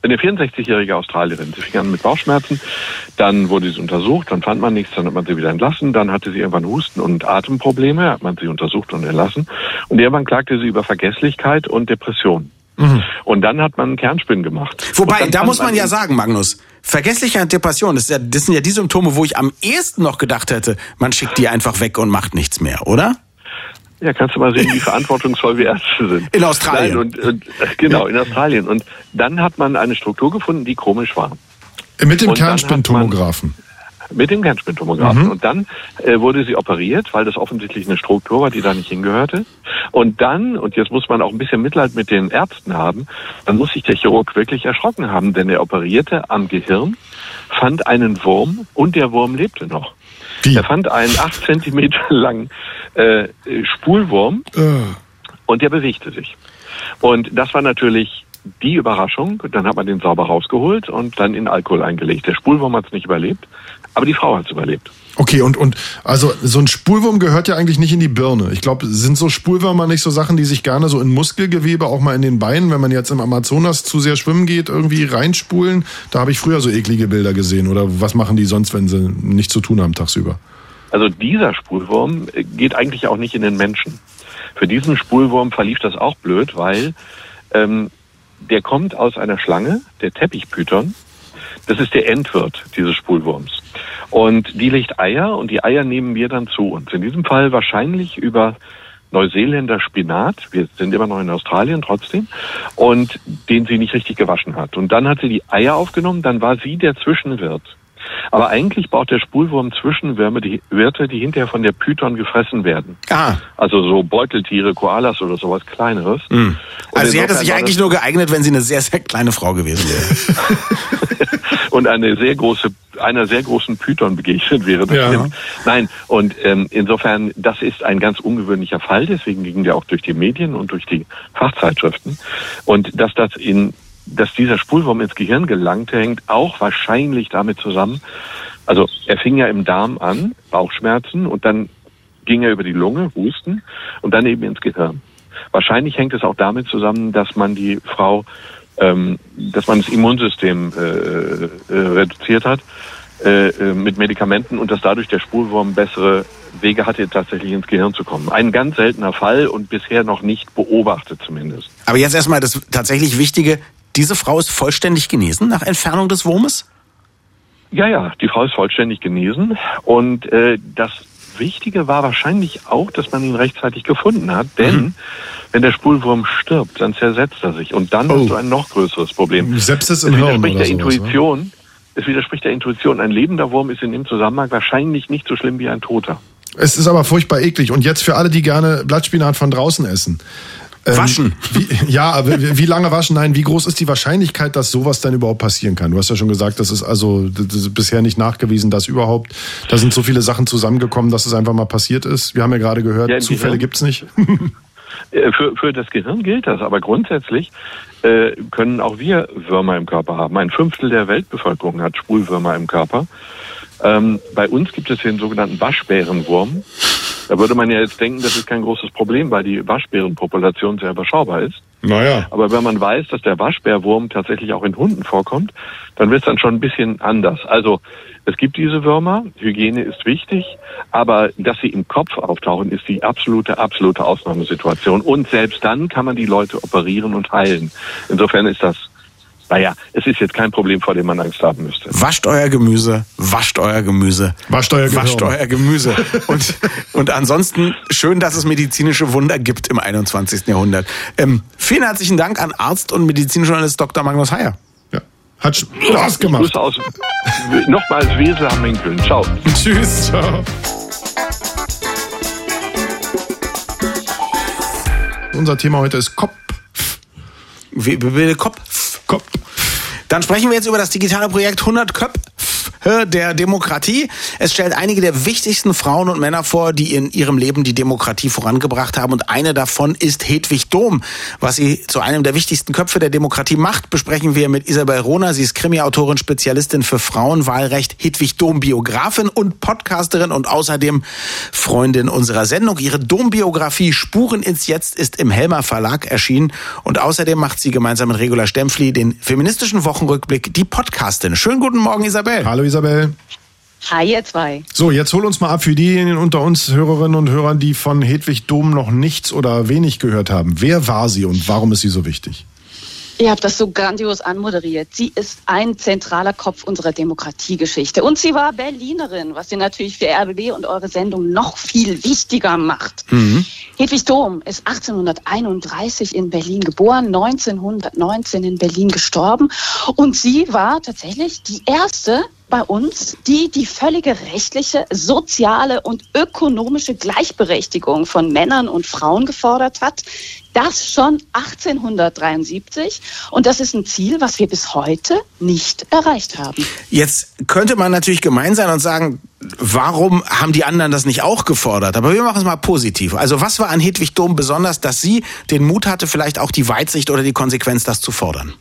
[SPEAKER 8] Eine vierundsechzigjährige Australierin. Sie fing an mit Bauchschmerzen, dann wurde sie untersucht, dann fand man nichts, dann hat man sie wieder entlassen, dann hatte sie irgendwann Husten und Atemprobleme, hat man sie untersucht und entlassen und irgendwann klagte sie über Vergesslichkeit und Depression. Mhm. Und dann hat man Kernspinnen gemacht.
[SPEAKER 3] Wobei, da muss man ja sagen, Magnus, Vergesslichkeit und Depression, das, ist ja, das sind ja die Symptome, wo ich am ehesten noch gedacht hätte, man schickt die einfach weg und macht nichts mehr, oder?
[SPEAKER 8] Ja, kannst du mal sehen, wie verantwortungsvoll wir Ärzte sind.
[SPEAKER 3] In Australien.
[SPEAKER 8] Nein, und, und, genau, in Australien. Und dann hat man eine Struktur gefunden, die komisch war.
[SPEAKER 2] Mit dem Kernspintomographen.
[SPEAKER 8] Mit dem Kernspintomographen.
[SPEAKER 2] Mhm.
[SPEAKER 8] Und dann äh, wurde sie operiert, weil das offensichtlich eine Struktur war, die da nicht hingehörte. Und dann, und jetzt muss man auch ein bisschen Mitleid mit den Ärzten haben, dann muss sich der Chirurg wirklich erschrocken haben, denn er operierte am Gehirn, fand einen Wurm und der Wurm lebte noch.
[SPEAKER 2] Wie?
[SPEAKER 8] Er fand einen acht Zentimeter langen äh, Spulwurm
[SPEAKER 2] äh.
[SPEAKER 8] und der bewegte sich. Und das war natürlich die Überraschung. Dann hat man den sauber rausgeholt und dann in Alkohol eingelegt. Der Spulwurm hat es nicht überlebt, aber die Frau hat es überlebt.
[SPEAKER 2] Okay, und, und also so ein Spulwurm gehört ja eigentlich nicht in die Birne. Ich glaube, sind so Spulwürmer nicht so Sachen, die sich gerne so in Muskelgewebe, auch mal in den Beinen, wenn man jetzt im Amazonas zu sehr schwimmen geht, irgendwie reinspulen? Da habe ich früher so eklige Bilder gesehen. Oder was machen die sonst, wenn sie nichts zu tun haben tagsüber?
[SPEAKER 8] Also dieser Spulwurm geht eigentlich auch nicht in den Menschen. Für diesen Spulwurm verlief das auch blöd, weil ähm, der kommt aus einer Schlange, der Teppichpython. Das ist der Endwirt dieses Spulwurms. Und die legt Eier und die Eier nehmen wir dann zu uns. In diesem Fall wahrscheinlich über Neuseeländer Spinat. Wir sind immer noch in Australien trotzdem. Und den sie nicht richtig gewaschen hat. Und dann hat sie die Eier aufgenommen, dann war sie der Zwischenwirt. Aber eigentlich baut der Spulwurm Zwischenwürmer, die Wirte, die hinterher von der Python gefressen werden.
[SPEAKER 3] Ah.
[SPEAKER 8] Also so Beuteltiere, Koalas oder sowas Kleineres.
[SPEAKER 3] Mhm. Also sie hätte sich eigentlich nur geeignet, wenn sie eine sehr, sehr kleine Frau gewesen wäre.
[SPEAKER 8] Und eine sehr große, einer sehr großen Python begegnet wäre. Das
[SPEAKER 2] ja.
[SPEAKER 8] Nein, und ähm, insofern, das ist ein ganz ungewöhnlicher Fall. Deswegen ging der auch durch die Medien und durch die Fachzeitschriften. Und dass das in dass dieser Spulwurm ins Gehirn gelangte, hängt auch wahrscheinlich damit zusammen. Also er fing ja im Darm an, Bauchschmerzen, und dann ging er über die Lunge, Husten, und dann eben ins Gehirn. Wahrscheinlich hängt es auch damit zusammen, dass man die Frau, ähm, dass man das Immunsystem äh, äh, reduziert hat äh, mit Medikamenten und dass dadurch der Spulwurm bessere Wege hatte, tatsächlich ins Gehirn zu kommen. Ein ganz seltener Fall und bisher noch nicht beobachtet zumindest.
[SPEAKER 3] Aber jetzt erstmal das tatsächlich Wichtige, diese Frau ist vollständig genesen nach Entfernung des Wurmes?
[SPEAKER 8] Ja, ja, die Frau ist vollständig genesen und äh, das Wichtige war wahrscheinlich auch, dass man ihn rechtzeitig gefunden hat, denn mhm. wenn der Spulwurm stirbt, dann zersetzt er sich und dann oh. hast du ein noch größeres Problem.
[SPEAKER 2] Sepsis im Hirn oder
[SPEAKER 8] der
[SPEAKER 2] sowas,
[SPEAKER 8] Intuition.
[SPEAKER 2] Ne?
[SPEAKER 8] Es widerspricht der Intuition. Ein lebender Wurm ist in dem Zusammenhang wahrscheinlich nicht so schlimm wie ein toter.
[SPEAKER 2] Es ist aber furchtbar eklig. Und jetzt für alle, die gerne Blattspinat von draußen essen. Ähm,
[SPEAKER 3] waschen.
[SPEAKER 2] Wie, ja, wie, wie lange waschen? Nein, wie groß ist die Wahrscheinlichkeit, dass sowas dann überhaupt passieren kann? Du hast ja schon gesagt, das ist also das ist bisher nicht nachgewiesen, dass überhaupt, da sind so viele Sachen zusammengekommen, dass es einfach mal passiert ist. Wir haben ja gerade gehört, ja, Zufälle gibt's nicht.
[SPEAKER 8] Für, für das Gehirn gilt das, aber grundsätzlich äh, können auch wir Würmer im Körper haben. Ein Fünftel der Weltbevölkerung hat Spulwürmer im Körper. Ähm, bei uns gibt es den sogenannten Waschbärenwurm. Da würde man ja jetzt denken, das ist kein großes Problem, weil die Waschbärenpopulation sehr überschaubar ist.
[SPEAKER 2] Naja.
[SPEAKER 8] Aber wenn man weiß, dass der Waschbärwurm tatsächlich auch in Hunden vorkommt, dann wird es dann schon ein bisschen anders. Also es gibt diese Würmer, Hygiene ist wichtig, aber dass sie im Kopf auftauchen, ist die absolute, absolute Ausnahmesituation. Und selbst dann kann man die Leute operieren und heilen. Insofern ist das, naja, es ist jetzt kein Problem, vor dem man Angst haben müsste.
[SPEAKER 3] Wascht euer Gemüse, wascht euer Gemüse,
[SPEAKER 2] wascht euer,
[SPEAKER 3] wascht euer Gemüse. Und, und ansonsten schön, dass es medizinische Wunder gibt im einundzwanzigsten Jahrhundert. Ähm, vielen herzlichen Dank an Arzt und Medizinjournalist Doktor Magnus Heyer.
[SPEAKER 2] Ja, hat Spaß gemacht.
[SPEAKER 8] Grüße aus, nochmals Wesel am Winkeln. Ciao.
[SPEAKER 2] Tschüss. Ciao. Unser Thema heute ist Kopf.
[SPEAKER 3] Wie, wie, Kopf.
[SPEAKER 2] Kopf.
[SPEAKER 3] Dann sprechen wir jetzt über das digitale Projekt hundert Köpfe. der Demokratie. Es stellt einige der wichtigsten Frauen und Männer vor, die in ihrem Leben die Demokratie vorangebracht haben. Und eine davon ist Hedwig Dohm. Was sie zu einem der wichtigsten Köpfe der Demokratie macht, besprechen wir mit Isabel Rohner. Sie ist Krimi-Autorin, Spezialistin für Frauenwahlrecht, Hedwig Dohm-Biografin und Podcasterin und außerdem Freundin unserer Sendung. Ihre Dohm-Biografie Spuren ins Jetzt ist im Helmer Verlag erschienen. Und außerdem macht sie gemeinsam mit Regula Stempfli den feministischen Wochenrückblick, die Podcastin. Schönen guten Morgen, Isabel.
[SPEAKER 2] Hallo Isabel.
[SPEAKER 9] Hi, ihr zwei.
[SPEAKER 2] So, jetzt hol uns mal ab für diejenigen unter uns Hörerinnen und Hörern, die von Hedwig Dohm noch nichts oder wenig gehört haben. Wer war sie und warum ist sie so wichtig?
[SPEAKER 9] Ihr habt das so grandios anmoderiert. Sie ist ein zentraler Kopf unserer Demokratiegeschichte. Und sie war Berlinerin, was sie natürlich für R B B und eure Sendung noch viel wichtiger macht. Mhm. Hedwig Dohm ist achtzehnhunderteinunddreißig in Berlin geboren, neunzehnhundertneunzehn in Berlin gestorben. Und sie war tatsächlich die erste bei uns, die die völlige rechtliche, soziale und ökonomische Gleichberechtigung von Männern und Frauen gefordert hat. Das schon achtzehnhundertdreiundsiebzig. Und das ist ein Ziel, was wir bis heute nicht erreicht haben.
[SPEAKER 3] Jetzt könnte man natürlich gemein sein und sagen, warum haben die anderen das nicht auch gefordert? Aber wir machen es mal positiv. Also was war an Hedwig Dohm besonders, dass sie den Mut hatte, vielleicht auch die Weitsicht oder die Konsequenz, das zu fordern?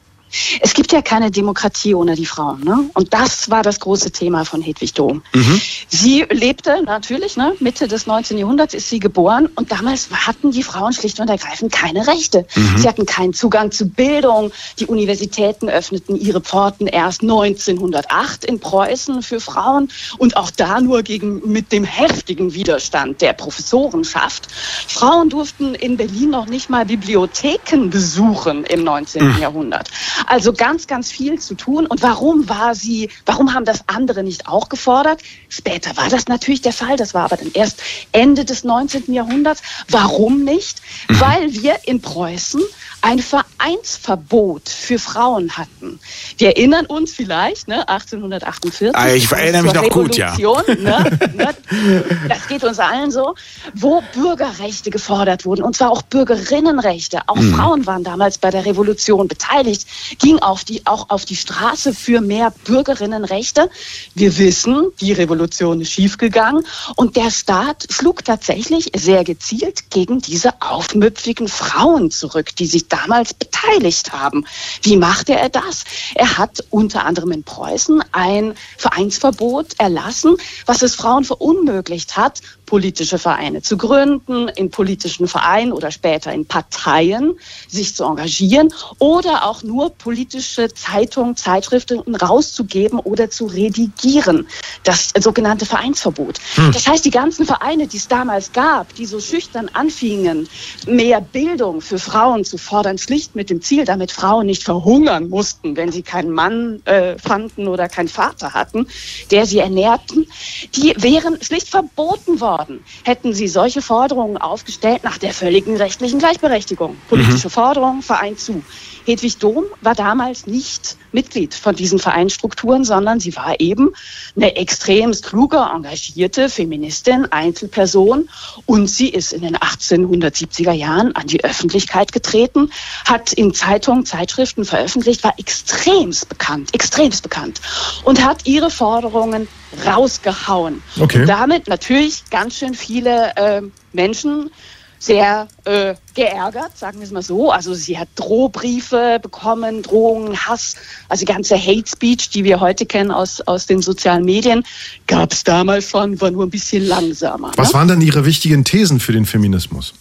[SPEAKER 9] Es gibt ja keine Demokratie ohne die Frauen, ne? Und das war das große Thema von Hedwig Dohm. Mhm. Sie lebte natürlich, ne, Mitte des neunzehnten Jahrhunderts ist sie geboren und damals hatten die Frauen schlicht und ergreifend keine Rechte. Mhm. Sie hatten keinen Zugang zu Bildung. Die Universitäten öffneten ihre Pforten erst neunzehnhundertacht in Preußen für Frauen und auch da nur gegen mit dem heftigen Widerstand der Professorenschaft. Frauen durften in Berlin noch nicht mal Bibliotheken besuchen im neunzehnten Mhm. Jahrhundert. Also ganz, ganz viel zu tun. Und warum war sie, warum haben das andere nicht auch gefordert? Später war das natürlich der Fall. Das war aber dann erst Ende des neunzehnten Jahrhunderts. Warum nicht? Mhm. Weil wir in Preußen ein Vereinsverbot für Frauen hatten. Wir erinnern uns vielleicht, ne, achtzehnhundertachtundvierzig.
[SPEAKER 3] Ah, ich erinnere mich noch gut, ja.
[SPEAKER 9] Ne, ne, das geht uns allen so, wo Bürgerrechte gefordert wurden, und zwar auch Bürgerinnenrechte. Auch mhm. Frauen waren damals bei der Revolution beteiligt, ging auf die, auch auf die Straße für mehr Bürgerinnenrechte. Wir wissen, die Revolution ist schiefgegangen und der Staat schlug tatsächlich sehr gezielt gegen diese aufmüpfigen Frauen zurück, die sich damals beteiligt haben. Wie machte er das? Er hat unter anderem in Preußen ein Vereinsverbot erlassen, was es Frauen verunmöglicht hat, politische Vereine zu gründen, in politischen Vereinen oder später in Parteien sich zu engagieren oder auch nur politische Zeitungen, Zeitschriften rauszugeben oder zu redigieren. Das sogenannte Vereinsverbot. Hm. Das heißt, die ganzen Vereine, die es damals gab, die so schüchtern anfingen, mehr Bildung für Frauen zu fordern, schlicht mit dem Ziel, damit Frauen nicht verhungern mussten, wenn sie keinen Mann äh, fanden oder keinen Vater hatten, der sie ernährten, die wären schlicht verboten worden. Hätten sie solche Forderungen aufgestellt nach der völligen rechtlichen Gleichberechtigung. Politische mhm. Forderungen, Verein zu. Hedwig Dohm war damals nicht Mitglied von diesen Vereinsstrukturen, sondern sie war eben eine extrem kluge, engagierte Feministin, Einzelperson, und sie ist in den achtzehnhundertsiebziger Jahren an die Öffentlichkeit getreten, hat in Zeitungen, Zeitschriften veröffentlicht, war extremst bekannt, extremst bekannt und hat ihre Forderungen rausgehauen. Okay. Und damit natürlich ganz schön viele äh, Menschen sehr äh, geärgert, sagen wir es mal so. Also sie hat Drohbriefe bekommen, Drohungen, Hass, also die ganze Hate Speech, die wir heute kennen aus, aus den sozialen Medien, gab es damals schon, war nur ein bisschen langsamer.
[SPEAKER 2] Was
[SPEAKER 9] ne?
[SPEAKER 2] waren denn Ihre wichtigen Thesen für den Feminismus?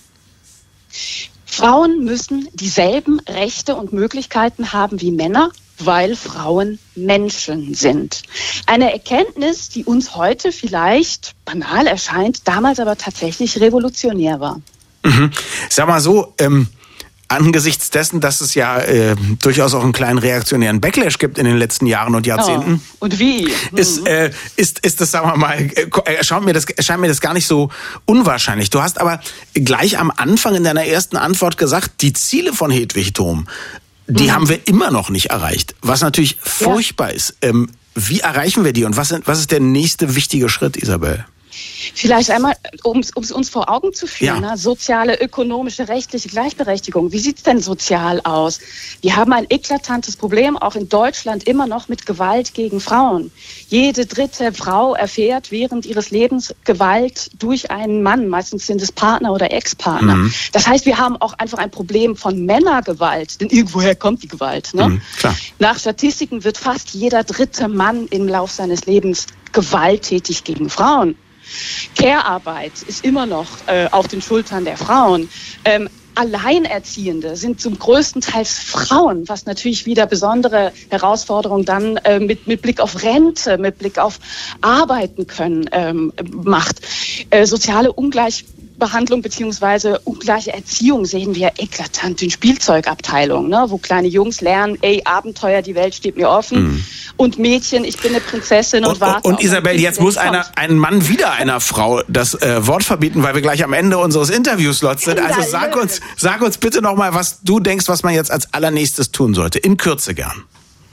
[SPEAKER 9] Frauen müssen dieselben Rechte und Möglichkeiten haben wie Männer, weil Frauen Menschen sind. Eine Erkenntnis, die uns heute vielleicht banal erscheint, damals aber tatsächlich revolutionär war.
[SPEAKER 3] Mhm. Sag mal so, ähm, angesichts dessen, dass es ja äh, durchaus auch einen kleinen reaktionären Backlash gibt in den letzten Jahren und Jahrzehnten.
[SPEAKER 9] Oh, und wie?
[SPEAKER 3] Ist, äh, ist, ist das, sagen wir mal, äh, erscheint mir das, erscheint mir das gar nicht so unwahrscheinlich. Du hast aber gleich am Anfang in deiner ersten Antwort gesagt, die Ziele von Hedwig Dohm, die mhm. haben wir immer noch nicht erreicht. Was natürlich furchtbar ja. ist. Ähm, wie erreichen wir die und was, sind, was ist der nächste wichtige Schritt, Isabel?
[SPEAKER 9] Vielleicht einmal, um es uns vor Augen zu führen,
[SPEAKER 3] Ja.
[SPEAKER 9] ne? Soziale, ökonomische, rechtliche Gleichberechtigung. Wie sieht's denn sozial aus? Wir haben ein eklatantes Problem, auch in Deutschland, immer noch mit Gewalt gegen Frauen. Jede dritte Frau erfährt während ihres Lebens Gewalt durch einen Mann. Meistens sind es Partner oder Ex-Partner.
[SPEAKER 3] Mhm.
[SPEAKER 9] Das heißt, wir haben auch einfach ein Problem von Männergewalt. Denn irgendwoher kommt die Gewalt. Ne?
[SPEAKER 3] Mhm, klar.
[SPEAKER 9] Nach Statistiken wird fast jeder dritte Mann im Lauf seines Lebens gewalttätig gegen Frauen. Care-Arbeit ist immer noch äh, auf den Schultern der Frauen. Ähm, Alleinerziehende sind zum größten Teil Frauen, was natürlich wieder besondere Herausforderungen dann äh, mit, mit Blick auf Rente, mit Blick auf Arbeiten können ähm, macht. Äh, soziale Ungleichbehandlung beziehungsweise ungleiche Erziehung sehen wir eklatant in Spielzeugabteilungen, ne, wo kleine Jungs lernen, ey, Abenteuer, die Welt steht mir offen. Mhm. Und Mädchen, ich bin eine Prinzessin und, und warte.
[SPEAKER 3] Und, und Isabel, jetzt muss einer, ein Mann wieder einer Frau das äh, Wort verbieten, weil wir gleich am Ende unseres Interviewslots sind. Also sag uns, sag uns bitte nochmal, was du denkst, was man jetzt als allernächstes tun sollte. In Kürze gern.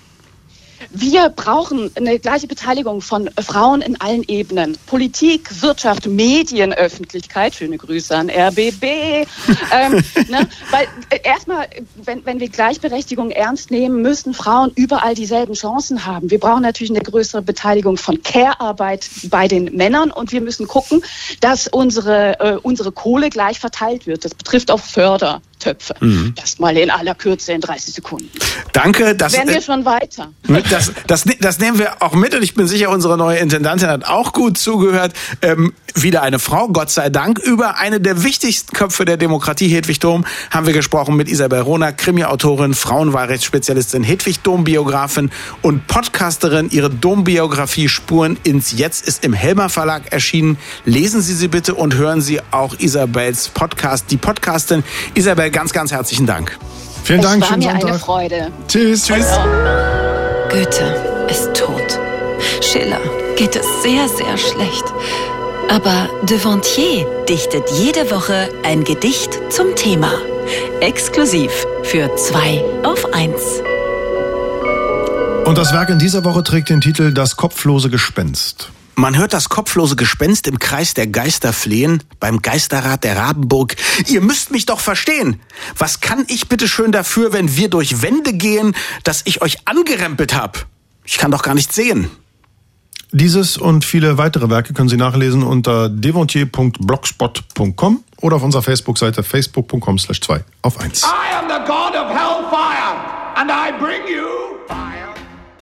[SPEAKER 9] Wir brauchen eine gleiche Beteiligung von Frauen in allen Ebenen. Politik, Wirtschaft, Medien, Öffentlichkeit. Schöne Grüße an R B B. ähm, ne? Weil äh, erstmal, wenn, wenn wir Gleichberechtigung ernst nehmen, müssen Frauen überall dieselben Chancen haben. Wir brauchen natürlich eine größere Beteiligung von Care-Arbeit bei den Männern und wir müssen gucken, dass unsere, äh, unsere Kohle gleich verteilt wird. Das betrifft auch Fördertöpfe. Mhm. Das mal in aller Kürze in dreißig Sekunden.
[SPEAKER 3] Danke. Das,
[SPEAKER 9] Wären wir schon weiter.
[SPEAKER 3] Das, das, das nehmen wir auch mit und ich bin sicher, unsere neue Intendantin hat auch gut zugehört. Ähm, wieder eine Frau, Gott sei Dank. Über eine der wichtigsten Köpfe der Demokratie, Hedwig Dohm, haben wir gesprochen mit Isabel Rohner, Krimi-Autorin, Frauenwahlrechtsspezialistin, Hedwig Dohm-Biografin und Podcasterin. Ihre Dohm-Biografie Spuren ins Jetzt ist im Helmer Verlag erschienen. Lesen Sie sie bitte und hören Sie auch Isabels Podcast, die Podcastin. Isabel, ganz, ganz herzlichen Dank.
[SPEAKER 2] Vielen Dank,
[SPEAKER 9] es war
[SPEAKER 2] schönen
[SPEAKER 9] mir
[SPEAKER 2] Sonntag.
[SPEAKER 9] Eine Freude.
[SPEAKER 2] Tschüss. Tschüss.
[SPEAKER 1] Goethe ist tot. Schiller geht es sehr, sehr schlecht. Aber Devontier dichtet jede Woche ein Gedicht zum Thema. Exklusiv für zwei auf eins.
[SPEAKER 2] Und das Werk in dieser Woche trägt den Titel Das kopflose Gespenst.
[SPEAKER 3] Man hört das kopflose Gespenst im Kreis der Geister flehen, beim Geisterrat der Rabenburg. Ihr müsst mich doch verstehen. Was kann ich bitte schön dafür, wenn wir durch Wände gehen, dass ich euch angerempelt hab? Ich kann doch gar nicht sehen.
[SPEAKER 2] Dieses und viele weitere Werke können Sie nachlesen unter devontier punkt blogspot punkt com oder auf unserer Facebook-Seite facebook punkt com slash zwei auf eins.
[SPEAKER 10] I am the god of hellfire and I bring you